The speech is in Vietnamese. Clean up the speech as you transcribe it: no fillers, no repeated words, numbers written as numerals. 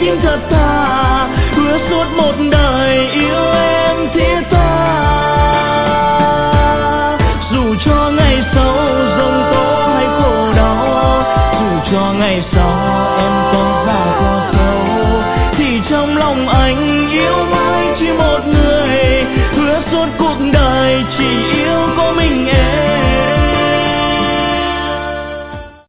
tim thật thà, hứa suốt một đời yêu em thiết tha. Dù cho ngày sau giông tố hay khổ đau, dù cho ngày sau em có già có xấu, thì trong lòng anh yêu mãi chỉ một người, hứa suốt cuộc đời chỉ yêu có mình em.